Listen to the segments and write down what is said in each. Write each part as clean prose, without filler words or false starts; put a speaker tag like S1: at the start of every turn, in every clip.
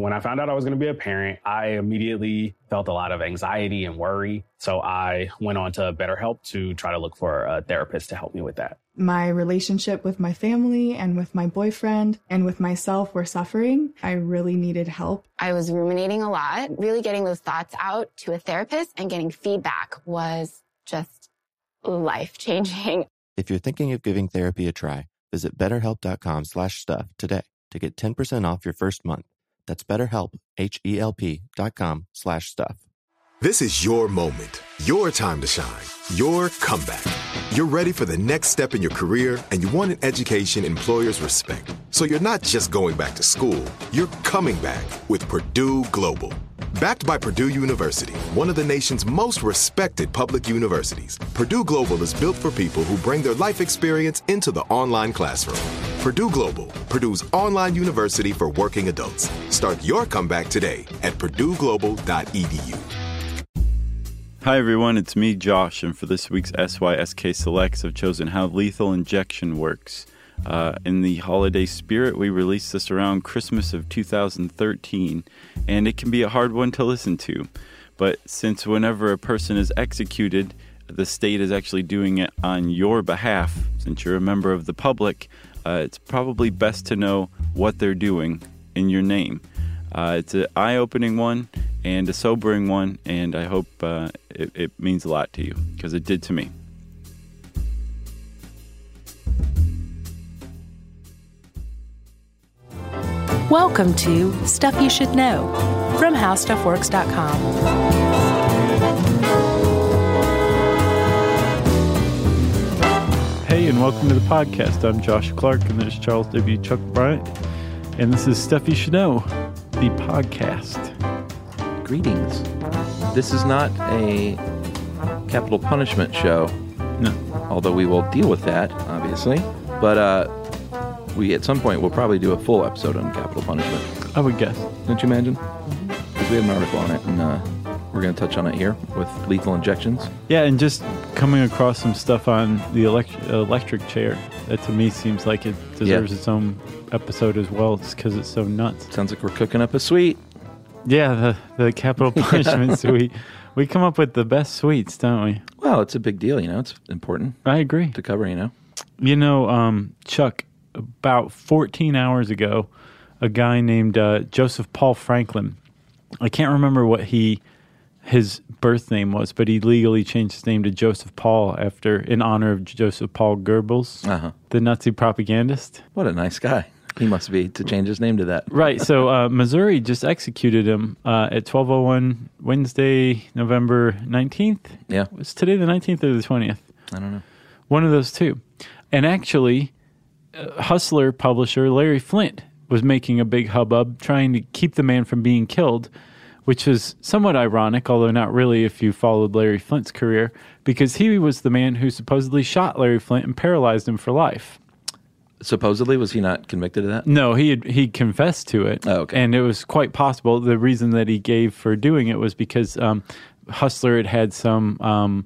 S1: When I found out I was going to be a parent, I immediately felt a lot of anxiety and worry. So I went on to BetterHelp to try to look for a therapist to help me with that.
S2: My relationship with my family and with my boyfriend and with myself were suffering. I really needed help.
S3: I was ruminating a lot. Really getting those thoughts out to a therapist and getting feedback was just life-changing.
S4: If you're thinking of giving therapy a try, visit BetterHelp.com/stuff today to get 10% off your first month. That's BetterHelp, HELP.com/stuff.
S5: This is your moment, your time to shine, your comeback. You're ready for the next step in your career, and you want an education employers respect. So you're not just going back to school, you're coming back with Purdue Global. Backed by Purdue University, one of the nation's most respected public universities, Purdue Global is built for people who bring their life experience into the online classroom. Purdue Global, Purdue's online university for working adults. Start your comeback today at purdueglobal.edu.
S6: Hi everyone, it's me, Josh, and for this week's SYSK Selects, I've chosen How Lethal Injection Works. In the holiday spirit, we released this around Christmas of 2013, and it can be a hard one to listen to. But since whenever a person is executed, the state is actually doing it on your behalf, since you're a member of the public, it's probably best to know what they're doing in your name. It's an eye-opening one and a sobering one, and I hope it means a lot to you, because it did to me.
S7: Welcome to Stuff You Should Know from HowStuffWorks.com.
S6: Hey, and welcome to the podcast. I'm Josh Clark, and there's Charles W. Chuck Bryant, and this is Stuff You Should Know, the podcast.
S8: Greetings. This is not a capital punishment show.
S6: No.
S8: Although we will deal with that, obviously. But we, at some point, will probably do a full episode on capital punishment.
S6: I would guess.
S8: Don't you imagine? Because we have an article on it, and we're going to touch on it here with lethal injections.
S6: Yeah, and just coming across some stuff on the electric chair, that to me seems like it deserves its own episode as well, just because it's so nuts.
S8: Sounds like we're cooking up a sweet.
S6: Yeah, the capital punishment suite. We come up with the best suites, don't we?
S8: Well, it's a big deal, you know. It's important.
S6: I agree.
S8: To cover, you know.
S6: You know, Chuck, about 14 hours ago, a guy named Joseph Paul Franklin, I can't remember what his birth name was, but he legally changed his name to Joseph Paul in honor of Joseph Paul Goebbels, the Nazi propagandist.
S8: What a nice guy. He must be, to change his name to that.
S6: Right. So Missouri just executed him at 12:01 Wednesday, November 19th.
S8: Yeah.
S6: Was today the 19th or the 20th?
S8: I don't know.
S6: One of those two. And actually, Hustler publisher Larry Flynt was making a big hubbub trying to keep the man from being killed, which is somewhat ironic, although not really if you followed Larry Flynt's career, because he was the man who supposedly shot Larry Flynt and paralyzed him for life.
S8: Supposedly, was he not convicted of that?
S6: No, he confessed to it.
S8: Oh, okay.
S6: And it was quite possible. The reason that he gave for doing it was because Hustler had some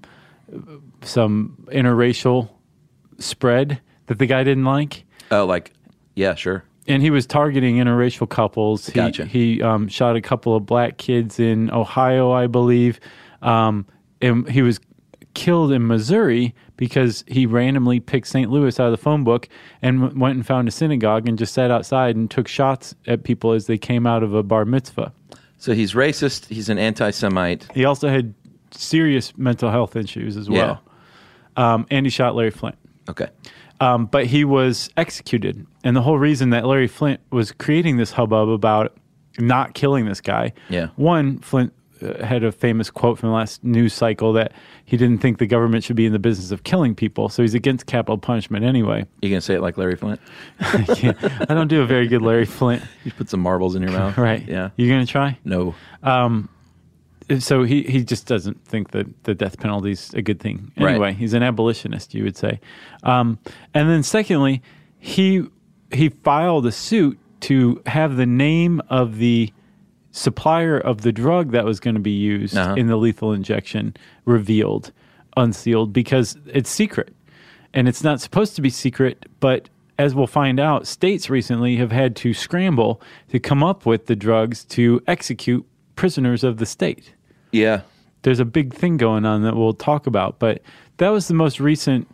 S6: interracial spread that the guy didn't like.
S8: Oh, yeah, sure.
S6: And he was targeting interracial couples.
S8: Gotcha.
S6: He shot a couple of black kids in Ohio, I believe. And he was killed in Missouri because he randomly picked St. Louis out of the phone book and went and found a synagogue and just sat outside and took shots at people as they came out of a bar mitzvah.
S8: So he's racist. He's an anti-Semite.
S6: He also had serious mental health issues as well. And he shot Larry Flynt.
S8: Okay.
S6: But he was executed. And the whole reason that Larry Flynt was creating this hubbub about not killing this guy, one, Flynt had a famous quote from the last news cycle that he didn't think the government should be in the business of killing people, so he's against capital punishment anyway.
S8: You going to say it like Larry Flynt?
S6: I don't do a very good Larry Flynt.
S8: You put some marbles in your mouth.
S6: Right.
S8: Yeah.
S6: You going to try?
S8: No.
S6: So he just doesn't think that the death penalty is a good thing. Anyway,
S8: right.
S6: He's an abolitionist, you would say. And then secondly, he filed a suit to have the name of the supplier of the drug that was going to be used in the lethal injection revealed, unsealed, because it's secret. And it's not supposed to be secret, but
S9: as we'll find out, states recently have had to scramble to come up with the drugs to execute prisoners of the state.
S8: Yeah.
S9: There's a big thing going on that we'll talk about, but that was the most recent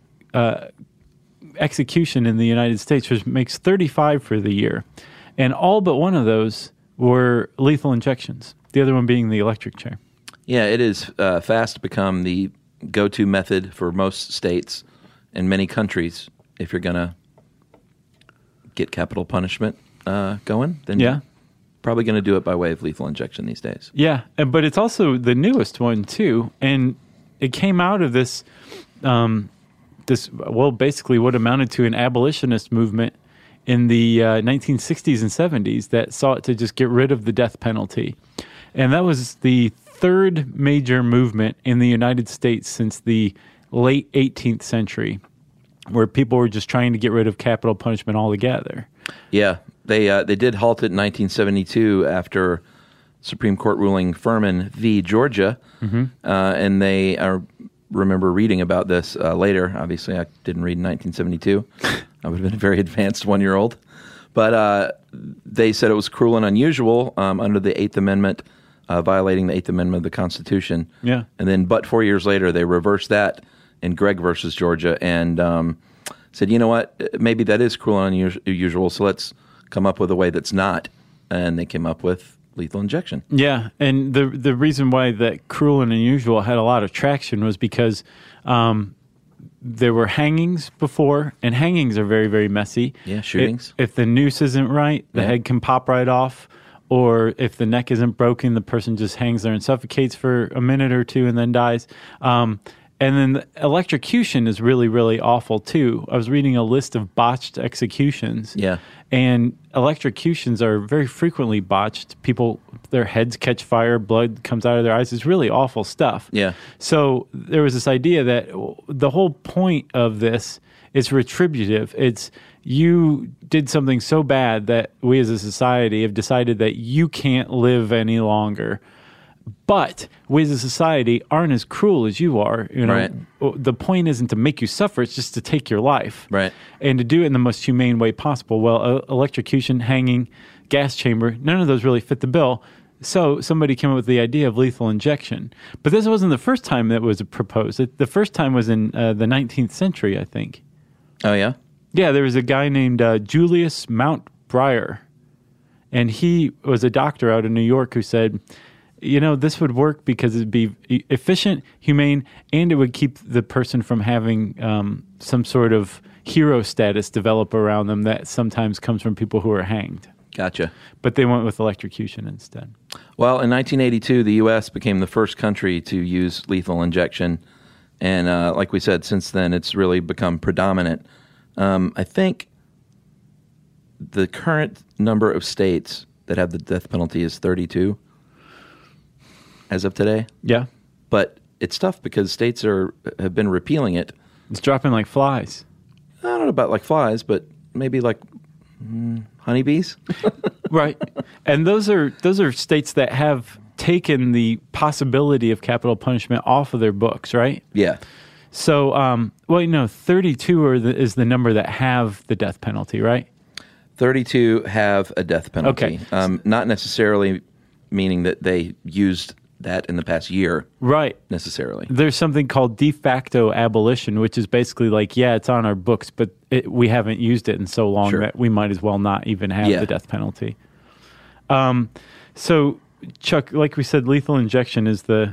S9: execution in the United States, which makes 35 for the year. And all but one of those were lethal injections, the other one being the electric chair.
S8: Yeah, it is fast become the go-to method for most states and many countries. If you're going to get capital punishment going, then you're probably going to do it by way of lethal injection these days.
S9: Yeah, but it's also the newest one, too. And it came out of this, basically what amounted to an abolitionist movement in the 1960s and 70s that sought to just get rid of the death penalty. And that was the third major movement in the United States since the late 18th century, where people were just trying to get rid of capital punishment altogether.
S8: Yeah, they did halt it in 1972 after Supreme Court ruling Furman v. Georgia, and I remember reading about this later. Obviously, I didn't read in 1972. I would have been a very advanced 1-year-old. But they said it was cruel and unusual under the Eighth Amendment, violating the Eighth Amendment of the Constitution.
S9: Yeah.
S8: And then, 4 years later, they reversed that in Gregg versus Georgia and said, you know what, maybe that is cruel and unusual, so let's come up with a way that's not. And they came up with lethal injection.
S9: Yeah, and the reason why that cruel and unusual had a lot of traction was because there were hangings before, and hangings are very, very messy.
S8: Yeah, shootings.
S9: If the noose isn't right, the head can pop right off. Or if the neck isn't broken, the person just hangs there and suffocates for a minute or two and then dies. And then the electrocution is really, really awful, too. I was reading a list of botched executions.
S8: Yeah.
S9: And electrocutions are very frequently botched. People, their heads catch fire, blood comes out of their eyes. It's really awful stuff.
S8: Yeah.
S9: So there was this idea that the whole point of this is retributive. It's you did something so bad that we as a society have decided that you can't live any longer. But we as a society aren't as cruel as you are. You know,
S8: right.
S9: The point isn't to make you suffer; it's just to take your life,
S8: right?
S9: And to do it in the most humane way possible. Well, electrocution, hanging, gas chamber, none of those really fit the bill. So somebody came up with the idea of lethal injection. But this wasn't the first time that was proposed. The first time was in the 19th century, I think.
S8: Oh yeah,
S9: yeah. There was a guy named Julius Mountbrier, and he was a doctor out in New York who said, you know, this would work because it'd be efficient, humane, and it would keep the person from having some sort of hero status develop around them that sometimes comes from people who are hanged.
S8: Gotcha.
S9: But they went with electrocution instead.
S8: Well, in 1982, the U.S. became the first country to use lethal injection. And like we said, since then, it's really become predominant. I think the current number of states that have the death penalty is 32. As of today.
S9: Yeah.
S8: But it's tough because states have been repealing it.
S9: It's dropping like flies.
S8: I don't know about like flies, but maybe like honeybees.
S9: Right. And those are states that have taken the possibility of capital punishment off of their books, right?
S8: Yeah.
S9: So, 32 is the number that have the death penalty, right?
S8: 32 have a death penalty.
S9: Okay.
S8: Not necessarily meaning that they used that in the past year.
S9: Right.
S8: Necessarily.
S9: There's something called de facto abolition, which is basically like, yeah, it's on our books, but we haven't used it in so long that we might as well not even have the death penalty. So, Chuck, like we said, lethal injection is the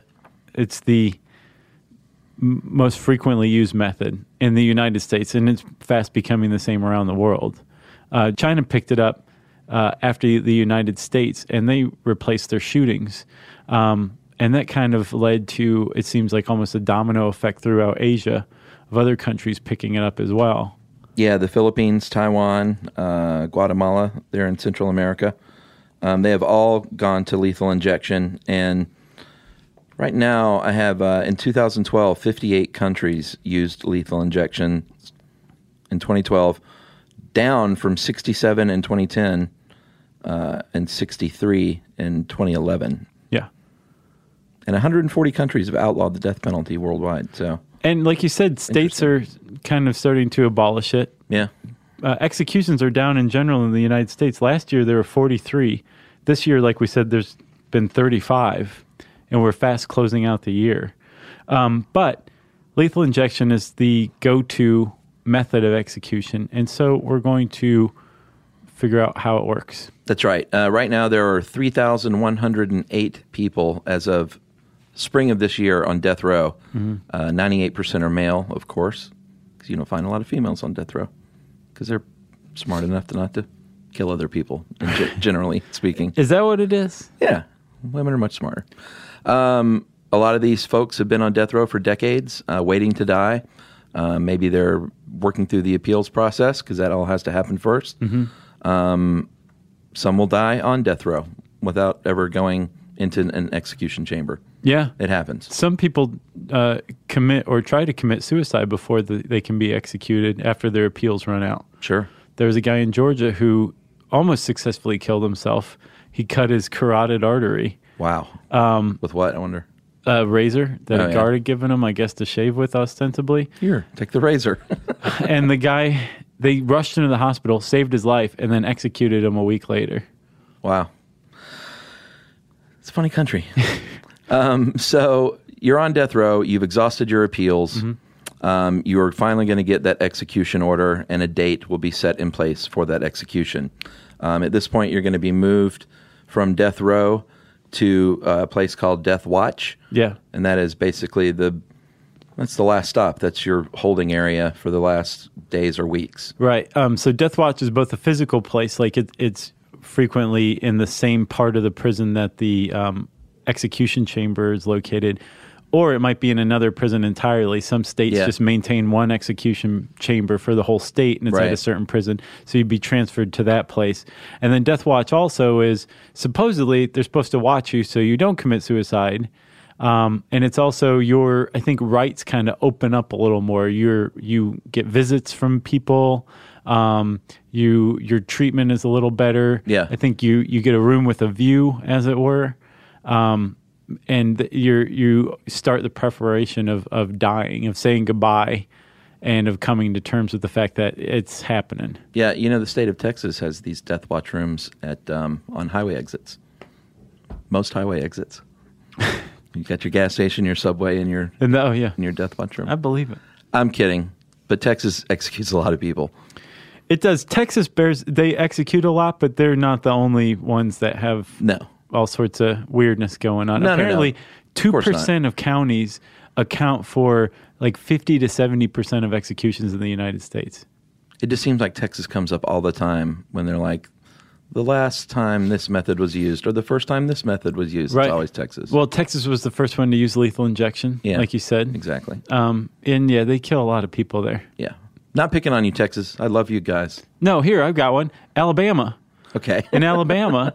S9: most frequently used method in the United States, and it's fast becoming the same around the world. China picked it up after the United States, and they replaced their shootings. And that kind of led to, it seems like almost a domino effect throughout Asia of other countries picking it up as well.
S8: Yeah, the Philippines, Taiwan, Guatemala, they're in Central America. They have all gone to lethal injection. And right now I have, in 2012, 58 countries used lethal injection. In 2012, down from 67 in 2010 and 63 in 2011.
S9: Yeah.
S8: And 140 countries have outlawed the death penalty worldwide. So,
S9: and like you said, states are kind of starting to abolish it.
S8: Yeah.
S9: executions are down in general in the United States. Last year, there were 43. This year, like we said, there's been 35, and we're fast closing out the year. But lethal injection is the go-to method of execution, and so we're going to figure out how it works.
S8: That's right. Right now, there are 3,108 people as of spring of this year on death row. 98% are male, of course, because you don't find a lot of females on death row because they're smart enough to not to kill other people, generally speaking.
S9: Is that what it is?
S8: Yeah. Women are much smarter. A lot of these folks have been on death row for decades, waiting to die. Maybe they're working through the appeals process because that all has to happen first. Some will die on death row without ever going into an execution chamber.
S9: Yeah.
S8: It happens.
S9: Some people commit or try to commit suicide before they can be executed after their appeals run out.
S8: Sure.
S9: There was a guy in Georgia who almost successfully killed himself. He cut his carotid artery.
S8: Wow. With what, I wonder?
S9: A razor that a guard had given him, I guess, to shave with, ostensibly.
S8: Here, take the razor.
S9: And the guy, they rushed him to the hospital, saved his life, and then executed him a week later.
S8: Wow. It's a funny country. So you're on death row. You've exhausted your appeals. You're finally going to get that execution order, and a date will be set in place for that execution. At this point, you're going to be moved from death row to a place called Death Watch.
S9: Yeah.
S8: And that is basically that's the last stop. That's your holding area for the last days or weeks.
S9: Right. So Death Watch is both a physical place, like it's frequently in the same part of the prison that the execution chamber is located, or it might be in another prison entirely. Some states just maintain one execution chamber for the whole state, and it's at a certain prison. So you'd be transferred to that place. And then Death Watch also is supposedly they're supposed to watch you so you don't commit suicide. And it's also your, I think, rights kind of open up a little more. You get visits from people. Your treatment is a little better.
S8: Yeah.
S9: I think you get a room with a view, as it were. And you start the preparation of dying, of saying goodbye, and of coming to terms with the fact that it's happening.
S8: Yeah, the state of Texas has these death watch rooms at on highway exits. Most highway exits. You got your gas station, your subway, and your death watch room.
S9: I believe it.
S8: I'm kidding, but Texas executes a lot of people.
S9: It does. Texas bears, they execute a lot, but they're not the only ones that have all sorts of weirdness going on. Apparently, 2% of counties account for like 50 to 70% of executions in the United States.
S8: It just seems like Texas comes up all the time when they're like, the last time this method was used, or the first time this method was used. Right. It's always Texas.
S9: Well, Texas was the first one to use lethal injection, like you said.
S8: Exactly.
S9: And they kill a lot of people there.
S8: Yeah. Not picking on you, Texas. I love you guys.
S9: No, here, I've got one. Alabama.
S8: Okay.
S9: In Alabama,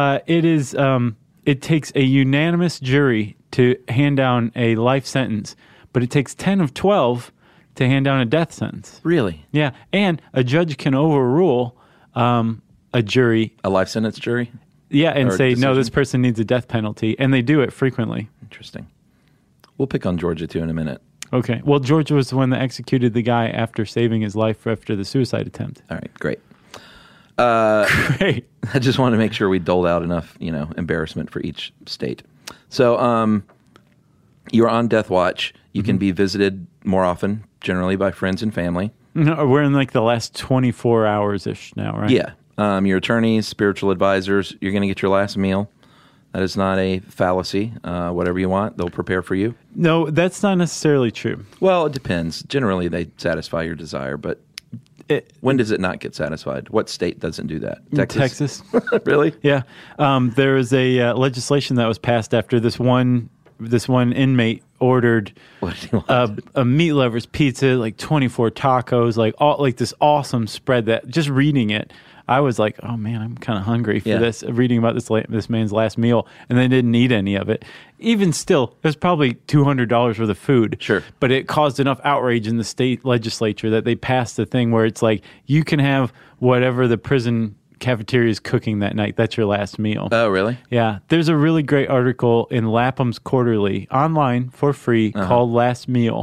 S9: it takes a unanimous jury to hand down a life sentence, but it takes 10 of 12 to hand down a death sentence.
S8: Really?
S9: Yeah. And a judge can overrule a jury.
S8: A life sentence jury?
S9: Yeah, and say, no, this person needs a death penalty. And they do it frequently.
S8: Interesting. We'll pick on Georgia, too, in a minute.
S9: Okay. Well, Georgia was the one that executed the guy after saving his life after the suicide attempt.
S8: All right, great.
S9: Great.
S8: I just want to make sure we doled out enough, embarrassment for each state. So you're on death watch. You can be visited more often, generally by friends and family.
S9: No, we're in like the last 24 hours-ish now, right?
S8: Yeah. Your attorneys, spiritual advisors, you're going to get your last meal. That is not a fallacy. Whatever you want, they'll prepare for you.
S9: No, that's not necessarily true.
S8: Well, it depends. Generally, they satisfy your desire, but when does it not get satisfied? What state doesn't do that?
S9: Texas.
S8: Really?
S9: Yeah. There was a legislation that was passed after this one inmate ordered a meat lover's pizza, like 24 tacos, like this awesome spread that just reading it, I was like, oh man, I'm kind of hungry for this, reading about this man's last meal, and they didn't eat any of it. Even still, it was probably $200 worth of food.
S8: Sure.
S9: But it caused enough outrage in the state legislature that they passed the thing where it's like, you can have whatever the prison cafeteria is cooking that night. That's your last meal.
S8: Oh, really?
S9: Yeah. There's a really great article in Lapham's Quarterly online for free called Last Meal.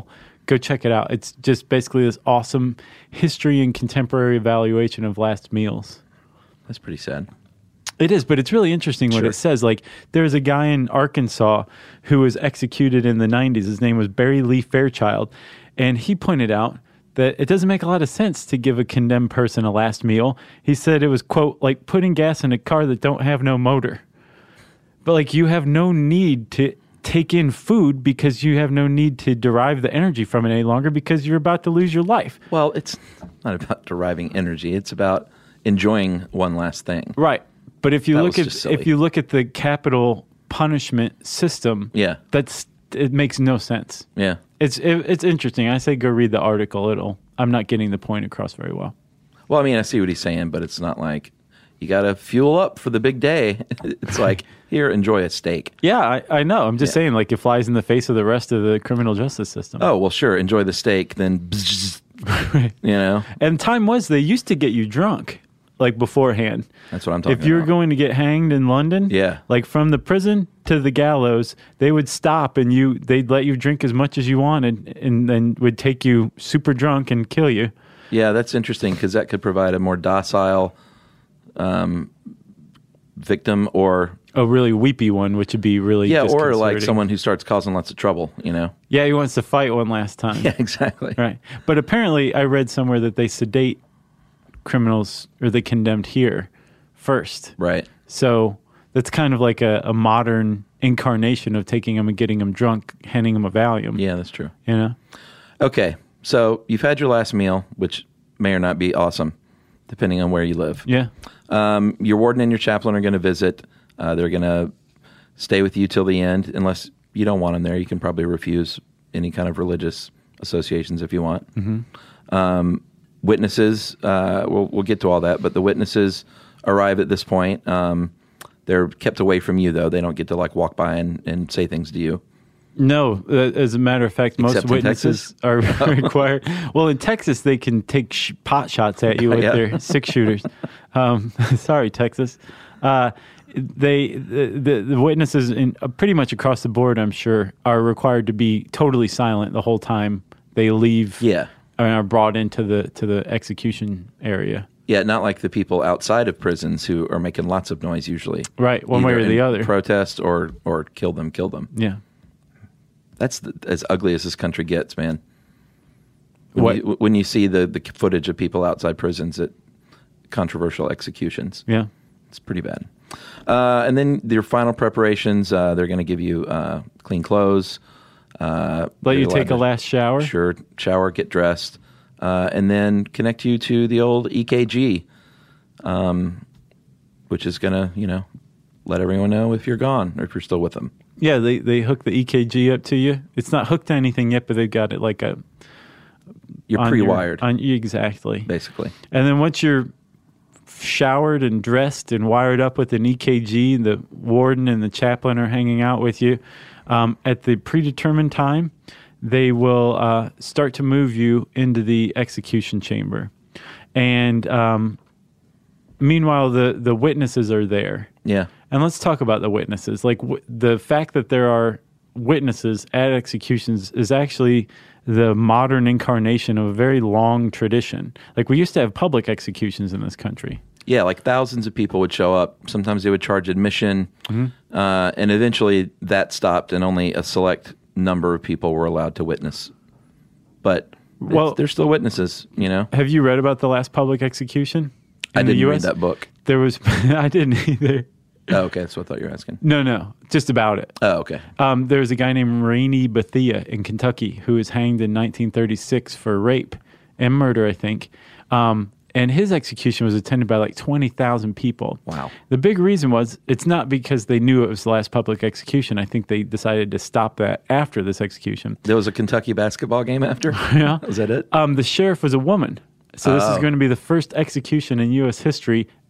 S9: Go check it out. It's just basically this awesome history and contemporary evaluation of last meals.
S8: That's pretty sad.
S9: It is, but it's really interesting what it says. Like, there's a guy in Arkansas who was executed in the 90s. His name was Barry Lee Fairchild. And he pointed out that it doesn't make a lot of sense to give a condemned person a last meal. He said it was, quote, like putting gas in a car that don't have no motor. But, like, you have no need to take in food because you have no need to derive the energy from it any longer because you're about to lose your life.
S8: Well, it's not about deriving energy. It's about enjoying one last thing.
S9: Right. But if you look at the capital punishment system, it makes no sense.
S8: Yeah.
S9: It's interesting. I say go read the article. I'm not getting the point across very well.
S8: Well, I mean, I see what he's saying, but it's not like you got to fuel up for the big day. It's like, here, enjoy a steak.
S9: Yeah, I know. I'm just saying, like, it flies in the face of the rest of the criminal justice system.
S8: Oh, well, sure. Enjoy the steak, then, you know.
S9: And time was, they used to get you drunk, like, beforehand.
S8: That's what I'm talking about.
S9: If you were going to get hanged in London,
S8: yeah,
S9: like, from the prison to the gallows, they would stop and they'd let you drink as much as you wanted and then would take you super drunk and kill you.
S8: Yeah, that's interesting because that could provide a more docile victim or
S9: a really weepy one, which would be really
S8: or like someone who starts causing lots of trouble, you know.
S9: Yeah, he wants to fight one last time.
S8: Yeah, exactly.
S9: Right. But apparently I read somewhere that they sedate criminals or the condemned here first.
S8: Right.
S9: So that's kind of like a modern incarnation of taking them and getting them drunk, handing them a Valium.
S8: Yeah, that's true.
S9: You know?
S8: Okay. So you've had your last meal, which may or not be awesome, depending on where you live.
S9: Yeah.
S8: Your warden and your chaplain are going to visit. They're going to stay with you till the end. Unless you don't want them there, you can probably refuse any kind of religious associations if you want.
S9: Mm-hmm.
S8: Witnesses, we'll get to all that, but the witnesses arrive at this point. They're kept away from you, though. They don't get to like walk by and say things to you.
S9: No, as a matter of fact, most witnesses are required. Well, in Texas, they can take pot shots at you with their 6-shooters. Sorry, Texas. The witnesses pretty much across the board, I'm sure, are required to be totally silent the whole time they leave.
S8: Yeah,
S9: and are brought into the execution area.
S8: Yeah, not like the people outside of prisons who are making lots of noise usually.
S9: Right, one way or the other.
S8: Protest or kill them.
S9: Yeah.
S8: That's as ugly as this country gets, man. When you see the footage of people outside prisons at controversial executions.
S9: Yeah.
S8: It's pretty bad. And then your final preparations, they're going to give you clean clothes.
S9: Let you take a last shower?
S8: Sure. Shower, get dressed. And then connect you to the old EKG, which is going to, let everyone know if you're gone or if you're still with them.
S9: Yeah, they hook the EKG up to you. It's not hooked to anything yet, but they've got it like
S8: you're pre-wired.
S9: Exactly.
S8: Basically.
S9: And then once you're showered and dressed and wired up with an EKG, the warden and the chaplain are hanging out with you. At the predetermined time, they will start to move you into the execution chamber. And meanwhile, the witnesses are there.
S8: Yeah.
S9: And let's talk about the witnesses. Like the fact that there are witnesses at executions is actually the modern incarnation of a very long tradition. Like we used to have public executions in this country.
S8: Yeah, like thousands of people would show up. Sometimes they would charge admission. Mm-hmm. And eventually that stopped and only a select number of people were allowed to witness. But they're still witnesses,
S9: Have you read about the last public execution?
S8: I didn't read that book.
S9: There was, I didn't either.
S8: Oh, okay. That's what I thought you were asking.
S9: No, just about it.
S8: Oh, okay.
S9: There was a guy named Rainey Bethia in Kentucky who was hanged in 1936 for rape and murder, I think. And his execution was attended by like 20,000 people.
S8: Wow.
S9: The big reason was it's not because they knew it was the last public execution. I think they decided to stop that after this execution.
S8: There was a Kentucky basketball game after?
S9: Yeah.
S8: Was that it?
S9: The sheriff was a woman. So this is going to be the first execution in U.S. history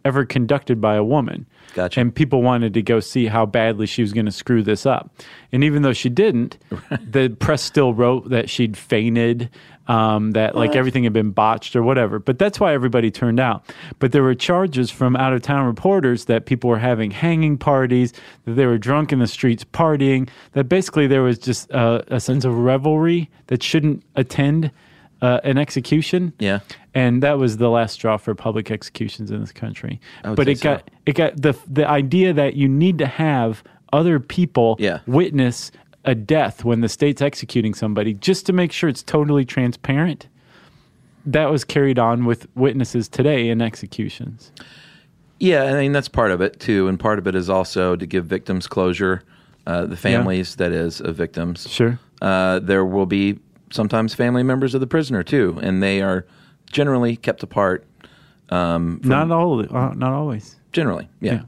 S9: ever conducted by a woman.
S8: Gotcha.
S9: And people wanted to go see how badly she was going to screw this up. And even though she didn't, the press still wrote that she'd fainted, that like everything had been botched or whatever. But that's why everybody turned out. But there were charges from out-of-town reporters that people were having hanging parties, that they were drunk in the streets partying, that basically there was just a sense of revelry that shouldn't attend an execution.
S8: Yeah.
S9: And that was the last straw for public executions in this country.
S8: But
S9: it got the idea that you need to have other people witness a death when the state's executing somebody just to make sure it's totally transparent. That was carried on with witnesses today in executions.
S8: Yeah, I mean, that's part of it, too. And part of it is also to give victims closure, the families, that is, of victims.
S9: Sure.
S8: There will be sometimes family members of the prisoner, too, and they are generally kept apart.
S9: Not always.
S8: Generally, yeah.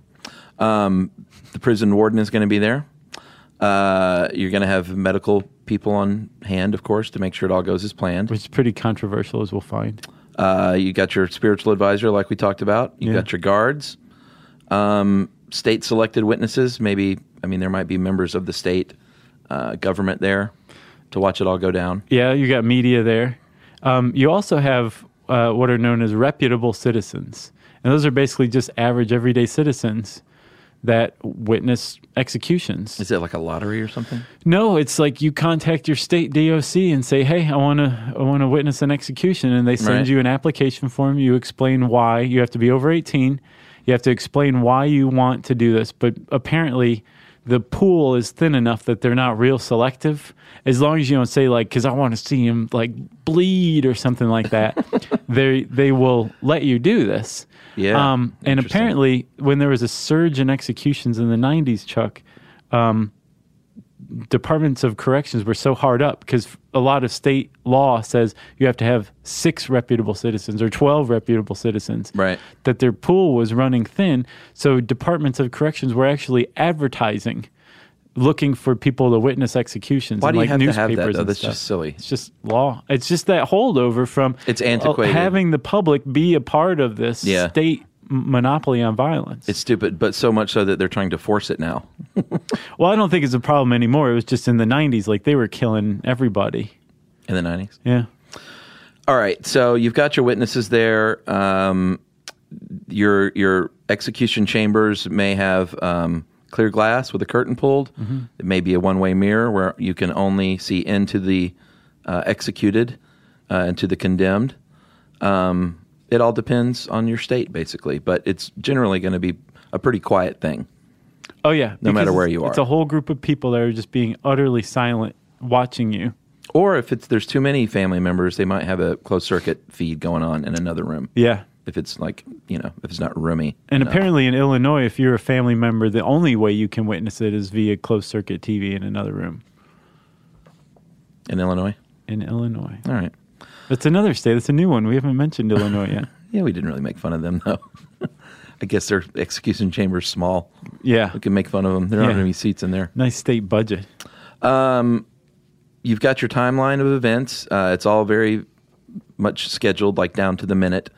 S8: The prison warden is going to be there. You're going to have medical people on hand, of course, to make sure it all goes as planned.
S9: Which is pretty controversial, as we'll find.
S8: You got your spiritual advisor, like we talked about. You got your guards. State-selected witnesses. Maybe, I mean, there might be members of the state government there to watch it all go down.
S9: Yeah, you got media there. You also have what are known as reputable citizens. And those are basically just average, everyday citizens that witness executions.
S8: Is it like a lottery or something?
S9: No, it's like you contact your state DOC and say, "Hey, I want to witness an execution," and they send you an application form. You explain why. You have to be over 18. You have to explain why you want to do this. But apparently, the pool is thin enough that they're not real selective. As long as you don't say like, "Because I want to see him like bleed" or something like that, they will let you do this.
S8: Yeah.
S9: And apparently, when there was a surge in executions in the 90s, Chuck, departments of corrections were so hard up because a lot of state law says you have to have 6 reputable citizens or 12 reputable citizens.
S8: Right.
S9: That their pool was running thin. So departments of corrections were actually advertising, looking for people to witness executions.
S8: Why do you have to have that,
S9: newspapers
S8: though?
S9: and
S8: That's
S9: stuff.
S8: just silly.
S9: It's just law. It's just that holdover from
S8: It's antiquated.
S9: having the public be a part of this state monopoly on violence.
S8: It's stupid, but so much so that they're trying to force it now.
S9: Well, I don't think it's a problem anymore. It was just in the 90s, like they were killing everybody.
S8: In the 90s?
S9: Yeah.
S8: All right, so you've got your witnesses there. Your execution chambers may have clear glass with a curtain pulled. Mm-hmm. It may be a one-way mirror where you can only see into the executed and to the condemned. It all depends on your state, basically, but it's generally going to be a pretty quiet thing.
S9: Oh, yeah.
S8: No matter where you are.
S9: It's a whole group of people that are just being utterly silent watching you.
S8: Or if there's too many family members, they might have a closed circuit feed going on in another room.
S9: Yeah.
S8: If it's like, if it's not roomy.
S9: And apparently in Illinois, if you're a family member, the only way you can witness it is via closed circuit TV in another room.
S8: In Illinois?
S9: In Illinois.
S8: All right.
S9: That's another state. That's a new one. We haven't mentioned Illinois yet.
S8: Yeah, we didn't really make fun of them, though. I guess their execution chamber's small.
S9: Yeah.
S8: We can make fun of them. There aren't any seats in there.
S9: Nice state budget.
S8: You've got your timeline of events. It's all very much scheduled, like down to the minute.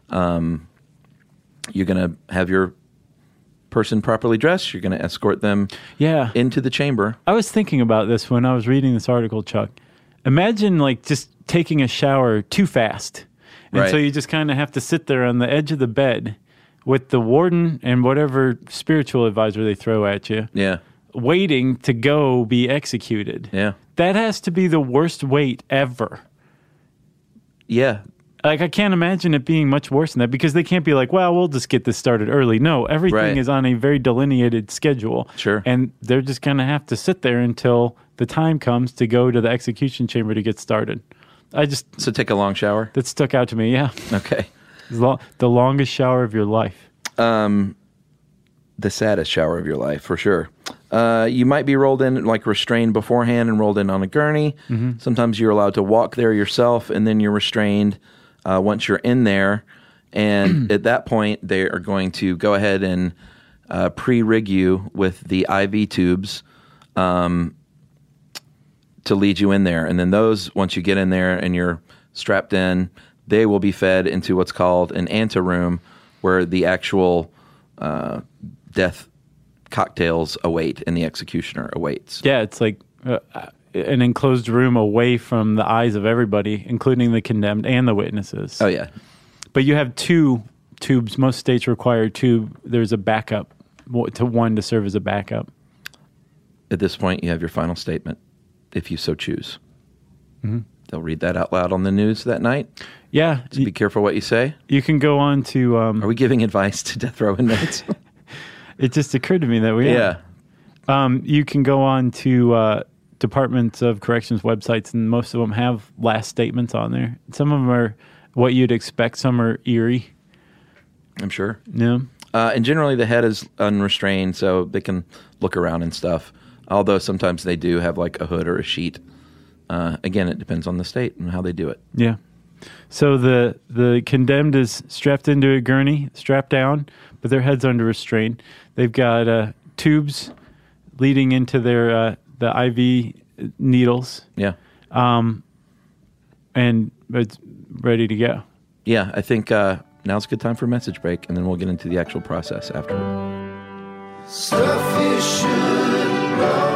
S8: You're going to have your person properly dressed. You're going to escort them into the chamber.
S9: I was thinking about this when I was reading this article, Chuck. Imagine like just taking a shower too fast. And so you just kind of have to sit there on the edge of the bed with the warden and whatever spiritual advisor they throw at you.
S8: Yeah.
S9: Waiting to go be executed.
S8: Yeah.
S9: That has to be the worst wait ever.
S8: Yeah.
S9: Like, I can't imagine it being much worse than that because they can't be like, well, we'll just get this started early. No, everything is on a very delineated schedule.
S8: Sure.
S9: And they're just going to have to sit there until the time comes to go to the execution chamber to get started.
S8: So take a long shower?
S9: That stuck out to me, yeah.
S8: Okay.
S9: The longest shower of your life.
S8: The saddest shower of your life, for sure. You might be rolled in, like restrained beforehand and rolled in on a gurney. Mm-hmm. Sometimes you're allowed to walk there yourself, and then you're restrained once you're in there. And at that point, they are going to go ahead and pre-rig you with the IV tubes to lead you in there. And then those, once you get in there and you're strapped in, they will be fed into what's called an anteroom, where the actual death cocktails await and the executioner awaits.
S9: Yeah, it's like an enclosed room away from the eyes of everybody, including the condemned and the witnesses.
S8: Oh, yeah.
S9: But you have 2 tubes. Most states require 2. There's a backup, one to serve as a backup.
S8: At this point, you have your final statement, if you so choose.
S9: Mm-hmm.
S8: They'll read that out loud on the news that night.
S9: Yeah.
S8: So be careful what you say.
S9: You can go on to...
S8: Are we giving advice to death row inmates?
S9: It just occurred to me that we are. Yeah. You can go on to Departments of Corrections websites, and most of them have last statements on there. Some of them are what you'd expect. Some are eerie.
S8: I'm sure.
S9: Yeah.
S8: And generally the head is unrestrained, so they can look around and stuff. Although sometimes they do have like a hood or a sheet. Again, it depends on the state and how they do it.
S9: Yeah. So the condemned is strapped into a gurney, strapped down, but their head's under restraint. They've got tubes leading into their the IV needles.
S8: Yeah.
S9: And it's ready to go.
S8: Yeah, I think now's a good time for a message break, and then we'll get into the actual process afterward.
S10: Stuff you should know.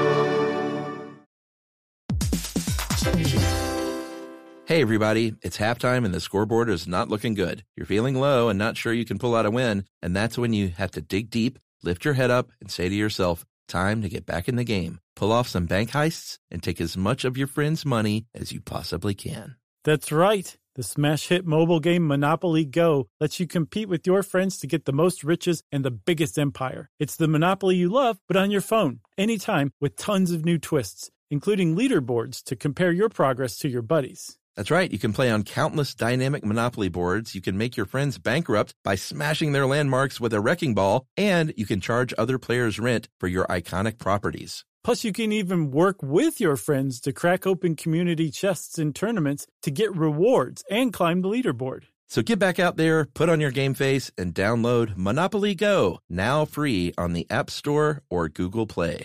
S8: Hey everybody, it's halftime and the scoreboard is not looking good. You're feeling low and not sure you can pull out a win, and that's when you have to dig deep, lift your head up, and say to yourself, time to get back in the game. Pull off some bank heists and take as much of your friends' money as you possibly can.
S11: That's right. The smash hit mobile game Monopoly Go lets you compete with your friends to get the most riches and the biggest empire. It's the Monopoly you love, but on your phone, anytime, with tons of new twists, including leaderboards to compare your progress to your buddies.
S8: That's right. You can play on countless dynamic Monopoly boards. You can make your friends bankrupt by smashing their landmarks with a wrecking ball, and you can charge other players rent for your iconic properties.
S11: Plus, you can even work with your friends to crack open community chests in tournaments to get rewards and climb the leaderboard.
S8: So get back out there, put on your game face, and download Monopoly Go, now free on the App Store or Google Play.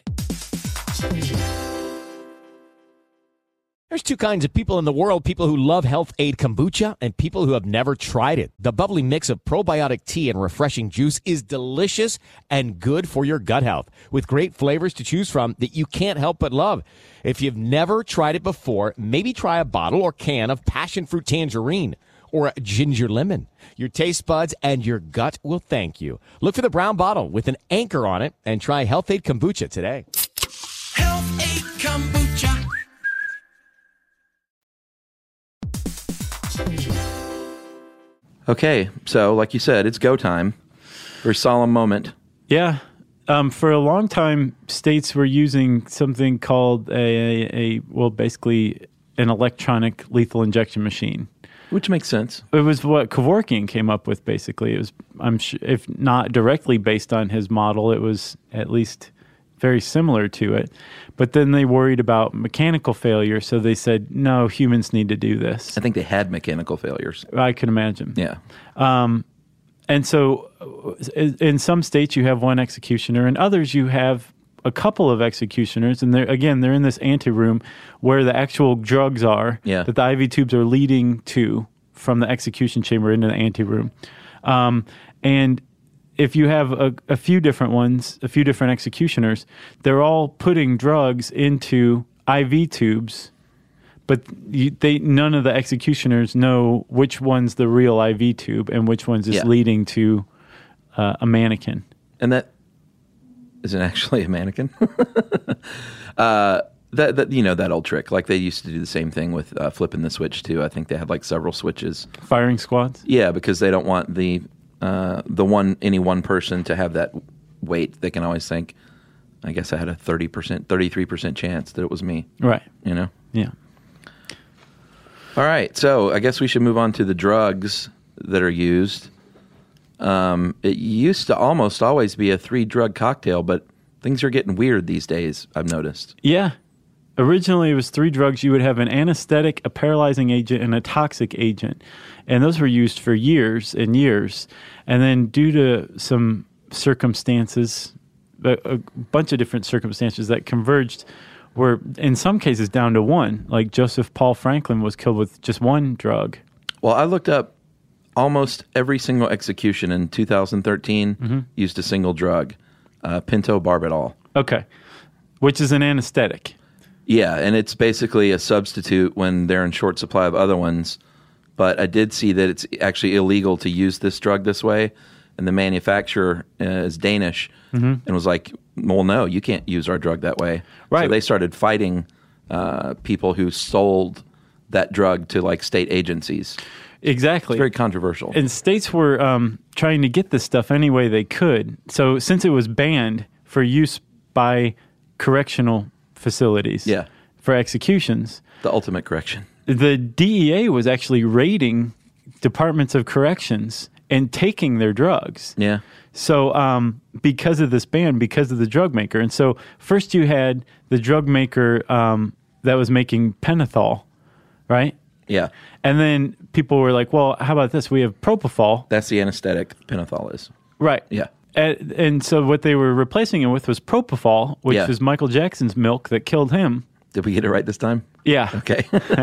S12: There's 2 kinds of people in the world, people who love Health Aid Kombucha and people who have never tried it. The bubbly mix of probiotic tea and refreshing juice is delicious and good for your gut health, with great flavors to choose from that you can't help but love. If you've never tried it before, maybe try a bottle or can of passion fruit tangerine or a ginger lemon. Your taste buds and your gut will thank you. Look for the brown bottle with an anchor on it and try Health Aid Kombucha today.
S10: Health Aid Kombucha.
S8: Okay, so like you said, it's go time. Very solemn moment.
S9: Yeah. For a long time, states were using something called basically an electronic lethal injection machine.
S8: Which makes sense.
S9: It was what Kevorkian came up with, basically. It was, I'm sure, if not directly based on his model, it was at least very similar to it. But then they worried about mechanical failure, so they said, no, humans need to do this.
S8: I think they had mechanical failures.
S9: I can imagine.
S8: Yeah.
S9: And so in some states you have one executioner, and others you have a couple of executioners, and they're in this anteroom where the actual drugs are that the IV tubes are leading to from the execution chamber into the anteroom. And if you have a few different ones, a few different executioners, they're all putting drugs into IV tubes, but none of the executioners know which one's the real IV tube and which one's just leading to a mannequin.
S8: And that isn't actually a mannequin. That you know, that old trick. Like they used to do the same thing with flipping the switch too. I think they had like several switches.
S9: Firing squads?
S8: Yeah, because they don't want any one person to have that weight. They can always think, I guess I had a 33% chance that it was me.
S9: Right.
S8: You know?
S9: Yeah.
S8: All right. So I guess we should move on to the drugs that are used. It used to almost always be a 3-drug cocktail, but things are getting weird these days, I've noticed.
S9: Yeah. Originally, it was 3 drugs. You would have an anesthetic, a paralyzing agent, and a toxic agent. And those were used for years and years. And then due to some circumstances, a bunch of different circumstances that converged, were in some cases down to 1. Like Joseph Paul Franklin was killed with just 1 drug.
S8: Well, I looked up, almost every single execution in 2013 used a single drug, pentobarbital.
S9: Okay. Which is an anesthetic.
S8: Yeah, and it's basically a substitute when they're in short supply of other ones. But I did see that it's actually illegal to use this drug this way. And the manufacturer is Danish and was like, well, no, you can't use our drug that way.
S9: Right.
S8: So they started fighting people who sold that drug to like state agencies.
S9: Exactly.
S8: It's very controversial.
S9: And states were trying to get this stuff any way they could. So since it was banned for use by correctional facilities for executions.
S8: The ultimate correction.
S9: The DEA was actually raiding departments of corrections and taking their drugs.
S8: Yeah.
S9: So because of this ban, because of the drug maker. And so first you had the drug maker that was making pentothal, right?
S8: Yeah.
S9: And then people were like, well, how about this? We have propofol.
S8: That's the anesthetic pentothal is.
S9: Right.
S8: Yeah.
S9: And so what they were replacing it with was propofol, which was Michael Jackson's milk that killed him.
S8: Did we get it right this time?
S9: Yeah.
S8: Okay.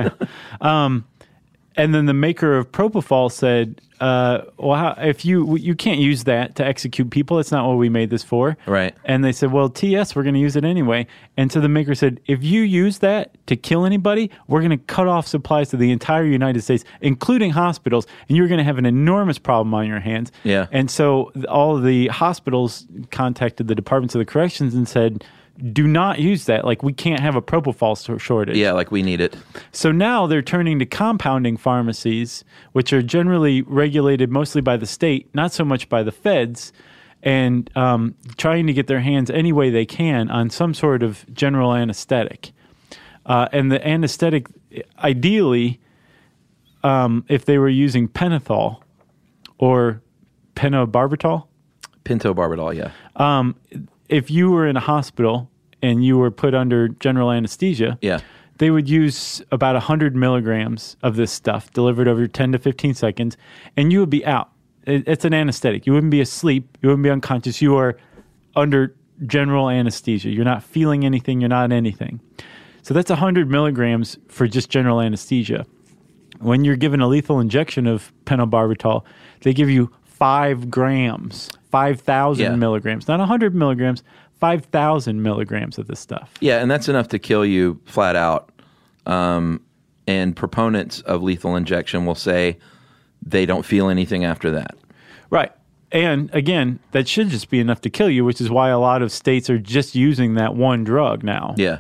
S9: And then the maker of propofol said, well, if you can't use that to execute people. That's not what we made this for.
S8: Right.
S9: And they said, well, TS, we're going to use it anyway. And so the maker said, if you use that to kill anybody, we're going to cut off supplies to the entire United States, including hospitals, and you're going to have an enormous problem on your hands.
S8: Yeah.
S9: And so all of the hospitals contacted the Departments of the Corrections and said, do not use that. Like, we can't have a propofol shortage.
S8: Yeah, like we need it.
S9: So now they're turning to compounding pharmacies, which are generally regulated mostly by the state, not so much by the feds, and trying to get their hands any way they can on some sort of general anesthetic. And the anesthetic, ideally, if they were using pentothal or pentobarbital.
S8: Pentobarbital, yeah.
S9: If you were in a hospital and you were put under general anesthesia, they would use about 100 milligrams of this stuff delivered over 10 to 15 seconds, and you would be out. It's an anesthetic. You wouldn't be asleep. You wouldn't be unconscious. You are under general anesthesia. You're not feeling anything. You're not anything. So that's 100 milligrams for just general anesthesia. When you're given a lethal injection of pentobarbital, they give you 5 grams. 5,000 milligrams, not 100 milligrams, 5,000 milligrams of this stuff.
S8: Yeah, and that's enough to kill you flat out. And proponents of lethal injection will say they don't feel anything after that.
S9: Right. And again, that should just be enough to kill you, which is why a lot of states are just using that one drug now.
S8: Yeah.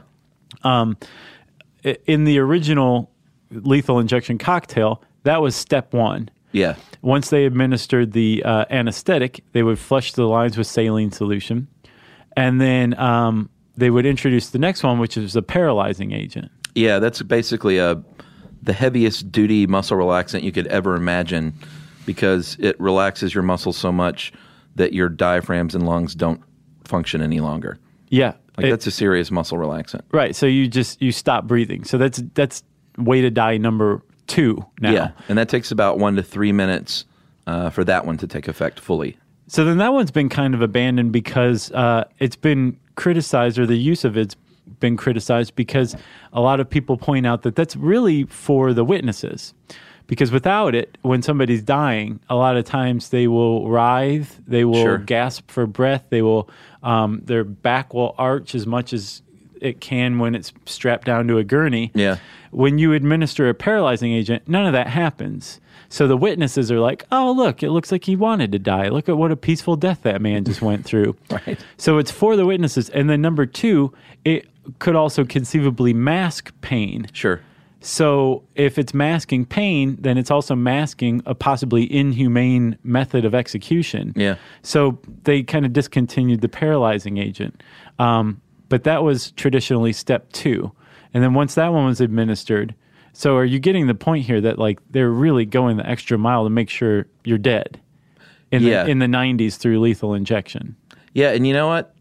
S9: In the original lethal injection cocktail, that was step 1.
S8: Yeah.
S9: Once they administered the anesthetic, they would flush the lines with saline solution. And then they would introduce the next one, which is a paralyzing agent.
S8: Yeah, that's basically the heaviest duty muscle relaxant you could ever imagine, because it relaxes your muscles so much that your diaphragms and lungs don't function any longer.
S9: Yeah.
S8: That's a serious muscle relaxant.
S9: Right. So you stop breathing. So that's way to die number 2 now.
S8: Yeah, and that takes about 1 to 3 minutes for that one to take effect fully.
S9: So then that one's been kind of abandoned because it's been criticized, or the use of it's been criticized because a lot of people point out that that's really for the witnesses. Because without it, when somebody's dying, a lot of times they will writhe, they will gasp for breath, they will their back will arch as much as it can when it's strapped down to a gurney.
S8: Yeah.
S9: When you administer a paralyzing agent, none of that happens. So the witnesses are like, oh, look, it looks like he wanted to die. Look at what a peaceful death that man just went through.
S8: Right.
S9: So it's for the witnesses. And then number 2, it could also conceivably mask pain.
S8: Sure.
S9: So if it's masking pain, then it's also masking a possibly inhumane method of execution.
S8: Yeah.
S9: So they kind of discontinued the paralyzing agent. But that was traditionally step 2. And then once that one was administered, so are you getting the point here that like they're really going the extra mile to make sure you're dead in the 90s through lethal injection?
S8: Yeah, and you know what?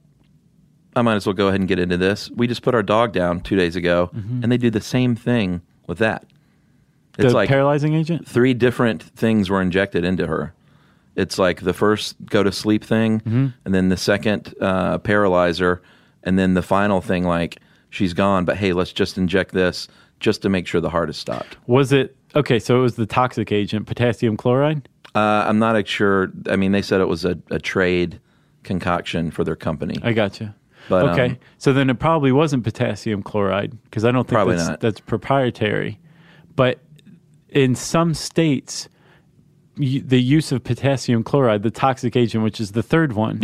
S8: I might as well go ahead and get into this. We just put our dog down 2 days ago, and they do the same thing with that. It's
S9: the paralyzing agent?
S8: 3 different things were injected into her. It's like the first go to sleep thing, and then the second paralyzer, and then the final thing like she's gone, but hey, let's just inject this just to make sure the heart is stopped.
S9: Was it, okay, so it was the toxic agent, potassium chloride?
S8: I'm not sure. I mean, they said it was a trade concoction for their company.
S9: I gotcha.
S8: But,
S9: okay, so then it probably wasn't potassium chloride because I don't think that's proprietary. But in some states, the use of potassium chloride, the toxic agent, which is the third one,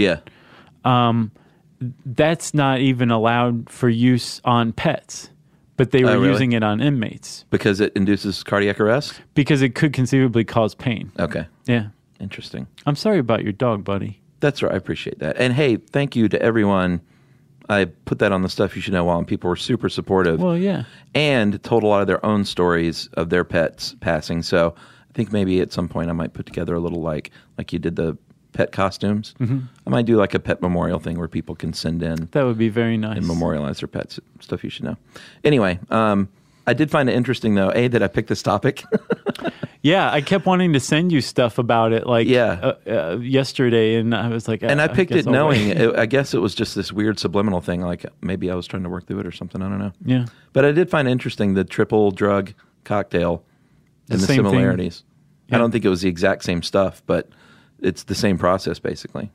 S9: that's not even allowed for use on pets. But they were using it on inmates.
S8: Because it induces cardiac arrest?
S9: Because it could conceivably cause pain.
S8: Okay.
S9: Yeah.
S8: Interesting.
S9: I'm sorry about your dog, buddy.
S8: That's right. I appreciate that. And hey, thank you to everyone. I put that on the Stuff You Should Know While, and people were super supportive.
S9: Well, yeah.
S8: And told a lot of their own stories of their pets passing. So I think maybe at some point I might put together a little like you did the pet costumes.
S9: Mm-hmm.
S8: I might do like a pet memorial thing where people can send in.
S9: That would be very nice.
S8: And memorialize their pets. Stuff You Should Know. Anyway, I did find it interesting, though, that I picked this topic.
S9: Yeah, I kept wanting to send you stuff about it yesterday, and I was like...
S8: And I picked it knowing, I guess it was just this weird subliminal thing, like maybe I was trying to work through it or something, I don't know.
S9: Yeah.
S8: But I did find it interesting, the triple drug cocktail and the similarities. Yeah. I don't think it was the exact same stuff, but it's the same process, basically.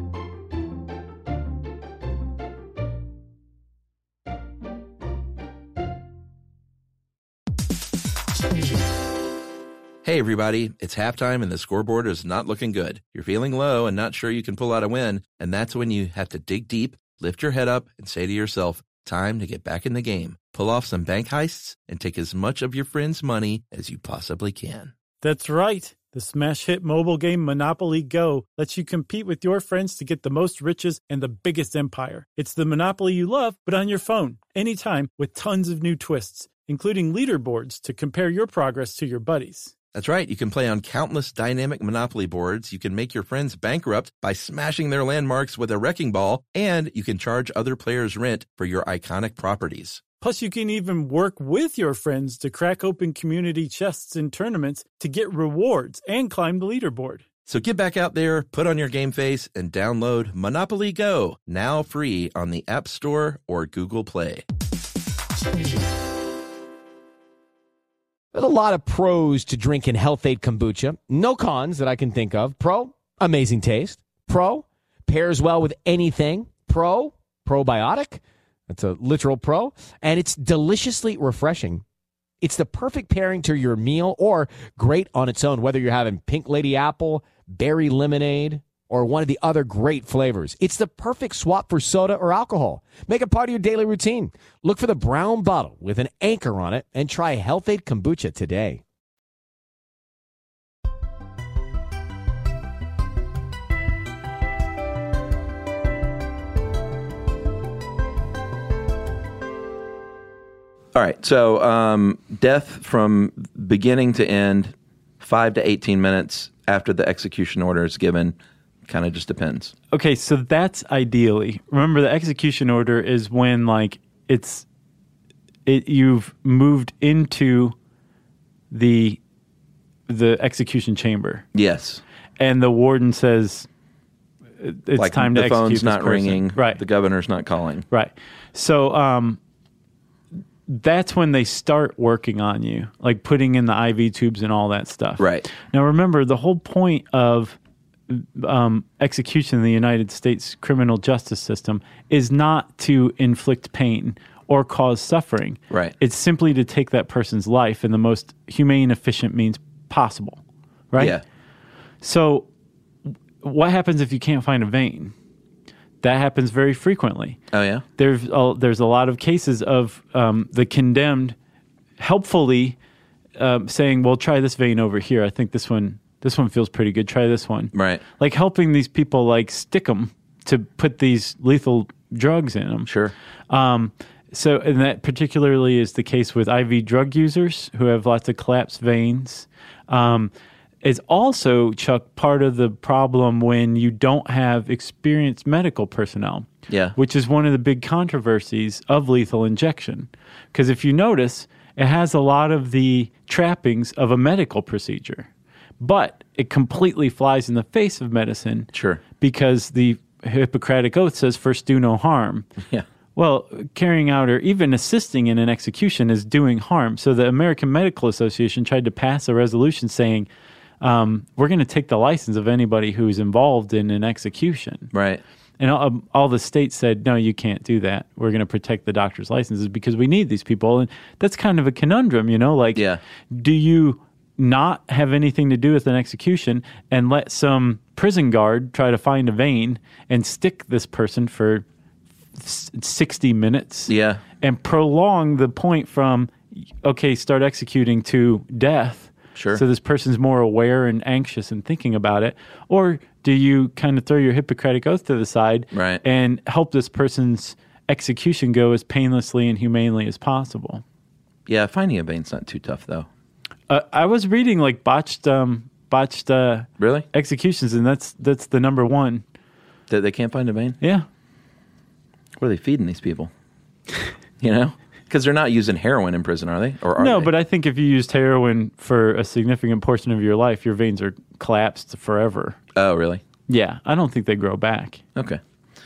S8: Hey, everybody, it's halftime and the scoreboard is not looking good. You're feeling low and not sure you can pull out a win, and that's when you have to dig deep, lift your head up, and say to yourself, time to get back in the game. Pull off some bank heists and take as much of your friends' money as you possibly can.
S11: That's right. The smash hit mobile game Monopoly Go lets you compete with your friends to get the most riches and the biggest empire. It's the Monopoly you love, but on your phone, anytime, with tons of new twists, including leaderboards to compare your progress to your buddies.
S8: That's right. You can play on countless dynamic Monopoly boards. You can make your friends bankrupt by smashing their landmarks with a wrecking ball, and you can charge other players rent for your iconic properties.
S11: Plus, you can even work with your friends to crack open community chests in tournaments to get rewards and climb the leaderboard.
S8: So get back out there, put on your game face, and download Monopoly Go, now free on the App Store or Google Play.
S12: There's a lot of pros to drinking Health-Ade kombucha. No cons that I can think of. Pro, amazing taste. Pro, pairs well with anything. Pro, probiotic. That's a literal pro. And it's deliciously refreshing. It's the perfect pairing to your meal or great on its own, whether you're having pink lady apple, berry lemonade, or one of the other great flavors. It's the perfect swap for soda or alcohol. Make it part of your daily routine. Look for the brown bottle with an anchor on it and try Health-Ade kombucha today.
S8: All right, so death from beginning to end, 5 to 18 minutes after the execution order is given. Kind of just depends.
S9: Okay, so that's ideally. Remember, the execution order is when you've moved into the execution chamber.
S8: Yes.
S9: And the warden says it's
S8: like
S9: time to execute this person.
S8: The phone's not ringing.
S9: Right.
S8: The governor's not calling.
S9: Right. So that's when they start working on you, like putting in the IV tubes and all that stuff.
S8: Right.
S9: Now, remember, the whole point of execution in the United States criminal justice system is not to inflict pain or cause suffering.
S8: Right.
S9: It's simply to take that person's life in the most humane, efficient means possible. Right?
S8: Yeah.
S9: So what happens if you can't find a vein? That happens very frequently.
S8: Oh, yeah?
S9: There's a lot of cases of the condemned helpfully saying, well, try this vein over here. I think this one feels pretty good. Try this one.
S8: Right.
S9: Like helping these people like stick them to put these lethal drugs in them.
S8: Sure.
S9: So, and that particularly is the case with IV drug users who have lots of collapsed veins. It's also, Chuck, part of the problem when you don't have experienced medical personnel.
S8: Yeah.
S9: Which is one of the big controversies of lethal injection. Because if you notice, it has a lot of the trappings of a medical procedure. But it completely flies in the face of medicine.
S8: Sure.
S9: Because the Hippocratic Oath says, first do no harm.
S8: Yeah.
S9: Well, carrying out or even assisting in an execution is doing harm. So the American Medical Association tried to pass a resolution saying we're going to take the license of anybody who's involved in an execution.
S8: Right.
S9: And all the states said, no, you can't do that. We're going to protect the doctors' licenses because we need these people. And that's kind of a conundrum, do you not have anything to do with an execution and let some prison guard try to find a vein and stick this person for 60 minutes and prolong the point from, start executing to death?
S8: Sure.
S9: So this person's more aware and anxious and thinking about it. Or do you kind of throw your Hippocratic Oath to the side and help this person's execution go as painlessly and humanely as possible?
S8: Yeah, finding a vein's not too tough, though.
S9: I was reading like botched
S8: really
S9: executions, and that's the number one.
S8: That they can't find a vein?
S9: Yeah.
S8: What are they feeding these people? Because they're not using heroin in prison, are they? Or are they?
S9: But I think if you used heroin for a significant portion of your life, your veins are collapsed forever.
S8: Oh, really?
S9: Yeah, I don't think they grow back.
S8: Okay.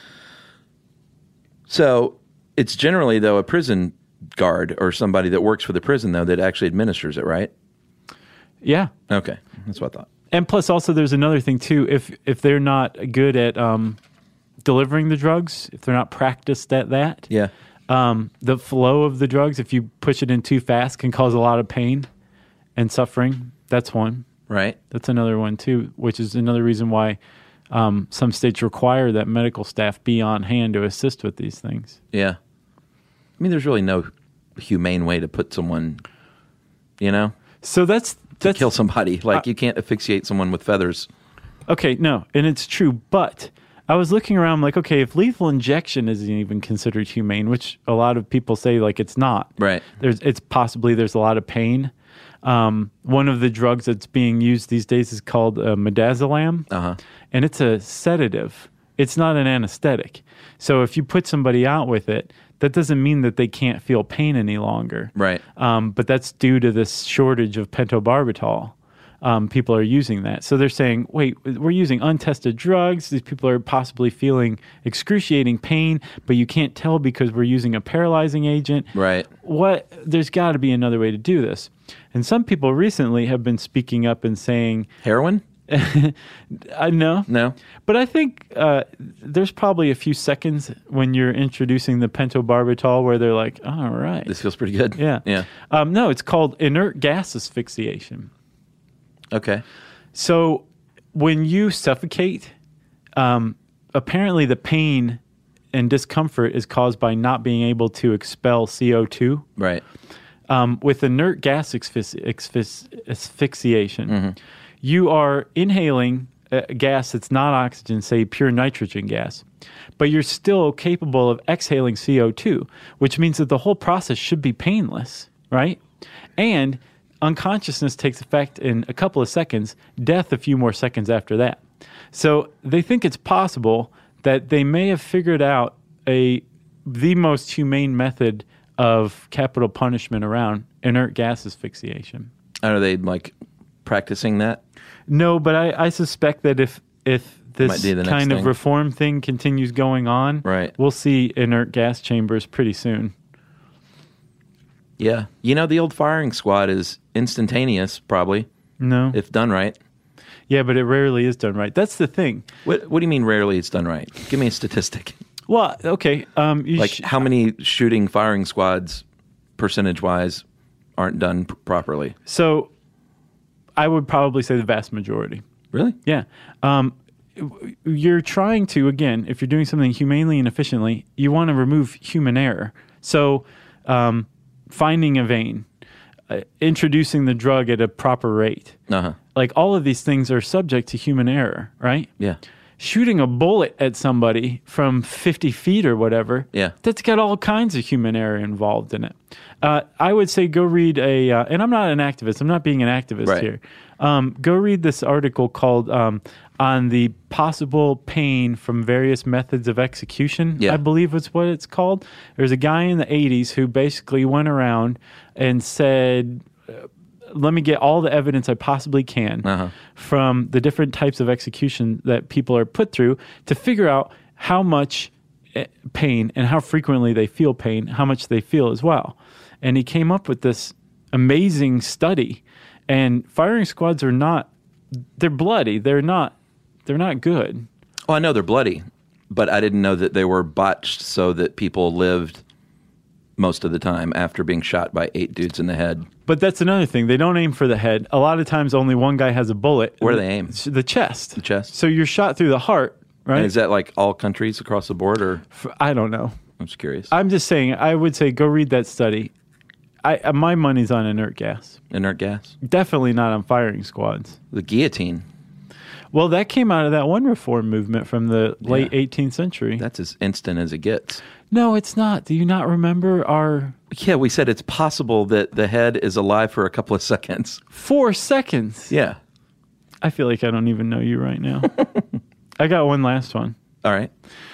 S8: So it's generally, though, a prison guard or somebody that works for the prison, though, that actually administers it, right?
S9: Yeah.
S8: Okay. That's what I thought.
S9: And plus, also, there's another thing, too. If they're not good at delivering the drugs, if they're not practiced at that, the flow of the drugs, if you push it in too fast, can cause a lot of pain and suffering. That's one.
S8: Right.
S9: That's another one, too, which is another reason why some states require that medical staff be on hand to assist with these things.
S8: Yeah. I mean, there's really no humane way to put someone,
S9: So that's
S8: kill somebody. Like, you can't asphyxiate someone with feathers.
S9: Okay, no, and it's true, but I was looking around like, okay, if lethal injection isn't even considered humane, which a lot of people say like it's not.
S8: Right.
S9: There's a lot of pain. One of the drugs that's being used these days is called midazolam, and it's a sedative. It's not an anesthetic. So if you put somebody out with it, that doesn't mean that they can't feel pain any longer.
S8: Right.
S9: But that's due to this shortage of pentobarbital. People are using that. So they're saying, wait, we're using untested drugs. These people are possibly feeling excruciating pain, but you can't tell because we're using a paralyzing agent.
S8: Right.
S9: There's got to be another way to do this. And some people recently have been speaking up and saying...
S8: Heroin?
S9: No. But I think there's probably a few seconds when you're introducing the pentobarbital where they're like, all right.
S8: This feels pretty good.
S9: Yeah. No, it's called inert gas asphyxiation.
S8: Okay.
S9: So when you suffocate, apparently the pain and discomfort is caused by not being able to expel CO2.
S8: Right.
S9: With inert gas asphyxiation, you are inhaling a gas that's not oxygen, say pure nitrogen gas, but you're still capable of exhaling CO2, which means that the whole process should be painless, right? And unconsciousness takes effect in a couple of seconds, death a few more seconds after that. So they think it's possible that they may have figured out the most humane method of capital punishment around, inert gas asphyxiation.
S8: Are they like practicing that?
S9: No, but I suspect that if this kind of reform thing continues going on, we'll see inert gas chambers pretty soon.
S8: Yeah. The old firing squad is instantaneous, probably.
S9: No.
S8: If done right.
S9: Yeah, but it rarely is done right. That's the thing.
S8: What do you mean rarely it's done right? Give me a statistic.
S9: Well, okay.
S8: How many shooting firing squads, percentage-wise, aren't done properly?
S9: So I would probably say the vast majority.
S8: Really?
S9: Yeah. You're trying to, again, if you're doing something humanely and efficiently, you want to remove human error. So finding a vein, introducing the drug at a proper rate. Like all of these things are subject to human error, right?
S8: Yeah.
S9: Shooting a bullet at somebody from 50 feet or whatever, that's got all kinds of human error involved in it. I would say go read and I'm not an activist, I'm not being an activist here. Go read this article called On the Possible Pain from Various Methods of Execution, I believe is what it's called. There's a guy in the 80s who basically went around and said, let me get all the evidence I possibly can from the different types of execution that people are put through to figure out how much pain and how frequently they feel pain, how much they feel as well. And he came up with this amazing study. And firing squads are not They're bloody. They're not good.
S8: Oh, I know they're bloody, but I didn't know that they were botched so that people lived most of the time after being shot by 8 dudes in the head.
S9: But that's another thing. They don't aim for the head. A lot of times only one guy has a bullet.
S8: Where do they aim?
S9: The chest.
S8: The chest.
S9: So you're shot through the heart, right?
S8: And is that like all countries across the board, or?
S9: I don't know.
S8: I'm just curious.
S9: I'm just saying, I would say go read that study. My money's on inert gas.
S8: Inert gas?
S9: Definitely not on firing squads.
S8: The guillotine.
S9: Well, that came out of that one reform movement from the late 18th century.
S8: That's as instant as it gets.
S9: No, it's not. Do you not remember our...
S8: Yeah, we said it's possible that the head is alive for a couple of seconds.
S9: 4 seconds?
S8: Yeah.
S9: I feel like I don't even know you right now. I got one last one.
S8: All right.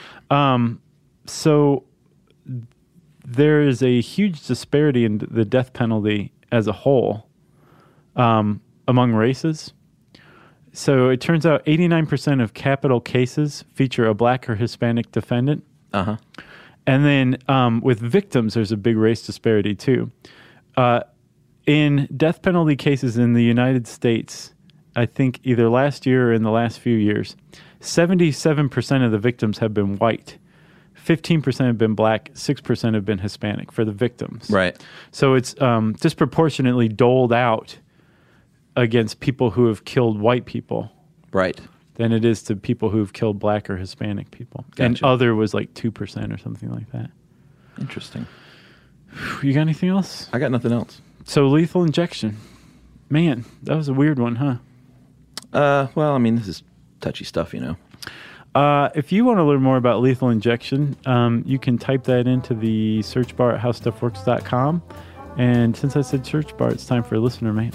S9: So there is a huge disparity in the death penalty as a whole among races. So it turns out 89% of capital cases feature a black or Hispanic defendant.
S8: Uh-huh.
S9: And then with victims, there's a big race disparity too. In death penalty cases in the United States, I think either last year or in the last few years, 77% of the victims have been white. 15% have been black, 6% have been Hispanic for the victims.
S8: Right.
S9: So it's disproportionately doled out against people who have killed white people.
S8: Right.
S9: Than it is to people who've killed black or Hispanic people.
S8: Gotcha.
S9: And other was like 2% or something like that.
S8: Interesting.
S9: You got anything else?
S8: I got nothing else.
S9: So lethal injection. Man, that was a weird one, huh?
S8: Well, I mean, this is touchy stuff, you know.
S9: If you want to learn more about lethal injection, you can type that into the search bar at howstuffworks.com. And since I said search bar, it's time for a listener mail.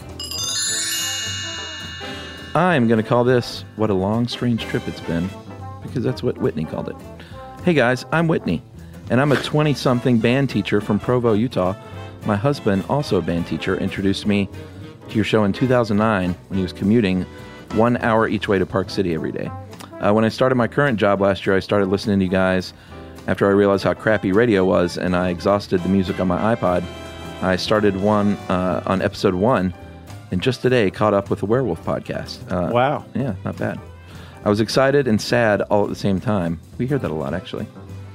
S8: I'm going to call this What a Long Strange Trip It's Been, because that's what Whitney called it. Hey guys, I'm Whitney, and I'm a 20-something band teacher from Provo, Utah. My husband, also a band teacher, introduced me to your show in 2009 when he was commuting 1 hour each way to Park City every day. When I started my current job last year, I started listening to you guys after I realized how crappy radio was, and I exhausted the music on my iPod. I started one on episode 1, and just today caught up with the Werewolf podcast.
S9: Wow.
S8: Yeah, not bad. I was excited and sad all at the same time. We hear that a lot, actually.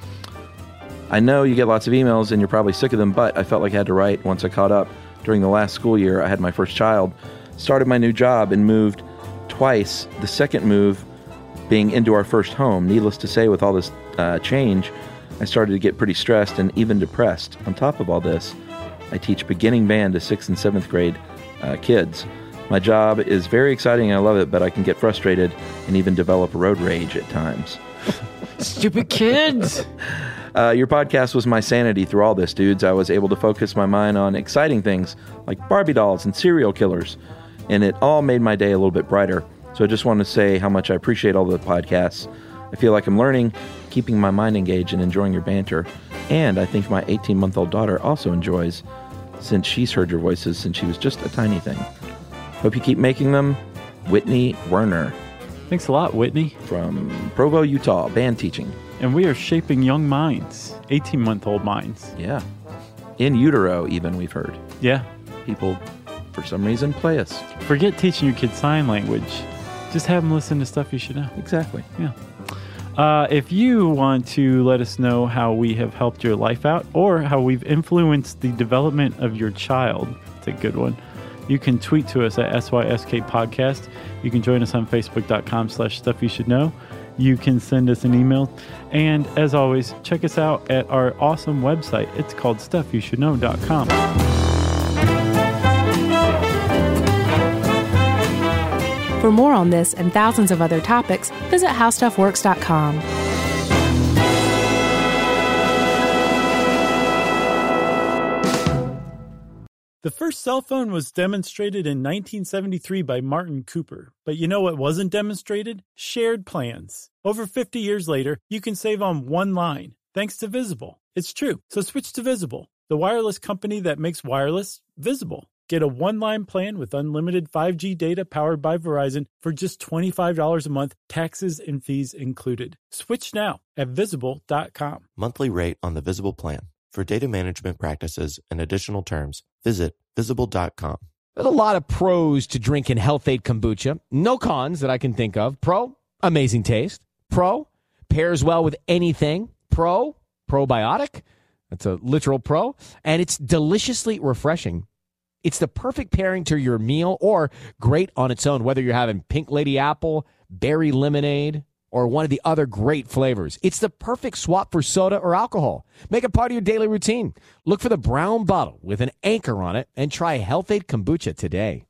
S8: I know you get lots of emails and you're probably sick of them, but I felt like I had to write once I caught up. During the last school year, I had my first child, started my new job, and moved twice, the second move being into our first home. Needless to say, with all this change, I started to get pretty stressed and even depressed. On top of all this, I teach beginning band to 6th and 7th grade kids. My job is very exciting and I love it, but I can get frustrated and even develop road rage at times.
S9: Stupid kids!
S8: Your podcast was my sanity through all this, dudes. I was able to focus my mind on exciting things like Barbie dolls and serial killers, and it all made my day a little bit brighter. So I just want to say how much I appreciate all the podcasts. I feel like I'm learning, keeping my mind engaged and enjoying your banter, and I think my 18-month-old daughter also enjoys, since she's heard your voices since she was just a tiny thing. Hope you keep making them. Whitney Werner.
S9: Thanks a lot, Whitney.
S8: From Provo, Utah, band teaching.
S9: And we are shaping young minds, 18-month-old minds.
S8: Yeah. In utero, even, we've heard.
S9: Yeah.
S8: People, for some reason, play us.
S9: Forget teaching your kids sign language. Just have them listen to stuff you should know.
S8: Exactly.
S9: Yeah. If you want to let us know how we have helped your life out or how we've influenced the development of your child, it's a good one, you can tweet to us at SYSK Podcast. You can join us on Facebook.com/Stuff You Should Know. You can send us an email. And as always, check us out at our awesome website. It's called StuffYouShouldKnow.com.
S7: For more on this and thousands of other topics, visit HowStuffWorks.com.
S11: The first cell phone was demonstrated in 1973 by Martin Cooper. But you know what wasn't demonstrated? Shared plans. Over 50 years later, you can save on one line, thanks to Visible. It's true, so switch to Visible, the wireless company that makes wireless visible. Get a one-line plan with unlimited 5G data powered by Verizon for just $25 a month, taxes and fees included. Switch now at Visible.com.
S4: Monthly rate on the Visible plan. For data management practices and additional terms, visit Visible.com.
S12: There's a lot of pros to drinking Health-Ade Kombucha. No cons that I can think of. Pro, amazing taste. Pro, pairs well with anything. Pro, probiotic. That's a literal pro. And it's deliciously refreshing. It's the perfect pairing to your meal or great on its own, whether you're having Pink Lady Apple, Berry Lemonade, or one of the other great flavors. It's the perfect swap for soda or alcohol. Make it part of your daily routine. Look for the brown bottle with an anchor on it and try Health-Ade Kombucha today.